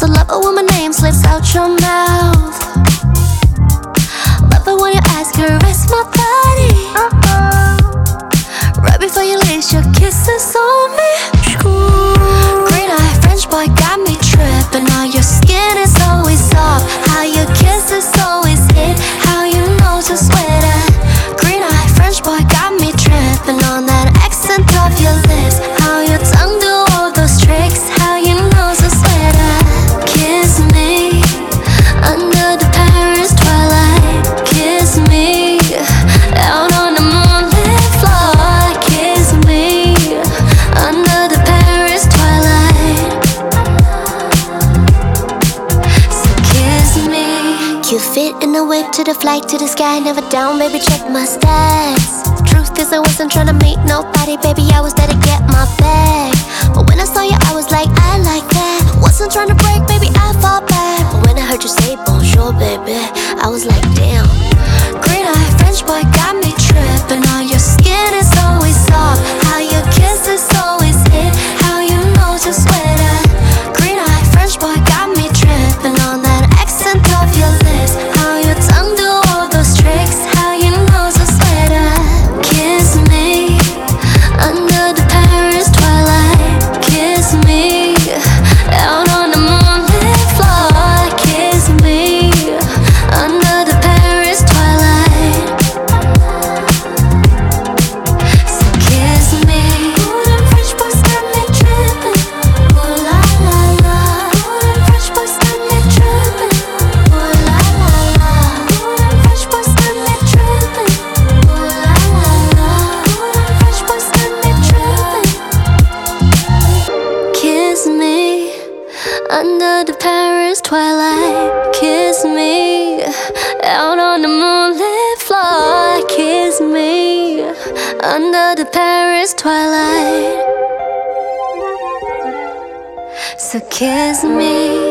So love it when my name slips out your mouth. Love it when your eyes caress my body. Right before you leave, your kisses on me. Green eye French boy got me tripping. How your skin is always soft, how your kisses always hit, how you know to sweat it. Green eye French boy got me tripping on that accent of your lips, how your tongue do all those tricks, how you know to sweat it. Kiss me under the Paris twilight. Kiss me out on the moonlit floor. Kiss me under the Paris twilight. So kiss me. Cute fit in the whip to the flight to the sky. Never down, baby, check my stats. Truth is I wasn't trying to meet nobody, baby, I was there to get my bag. But when I saw you, I was like, I like that. Wasn't trying to break, baby, I fall back. But when I heard you say bonjour, baby, I was like, damn. Green eye French boy got me tripping. How your skin is always soft, how your kisses always hit, how you know to sweat it. Green eye French boy got me tripping on that accent of your lips, how your tongue do all those tricks, how you know to sweat it. Kiss me under the Paris twilight. Kiss me out on the moonlit floor. Kiss me under the Paris twilight. So kiss me. Ooh, them French boys got me tripping. Ooh la la la. Ooh, them French boys got me tripping. Ooh la la la. Ooh, them French boys got me tripping. Ooh la la la. Ooh, them French boys got me tripping. Kiss me under the Paris twilight. Kiss me out on the moonlit floor. Kiss me under the Paris twilight. So kiss me.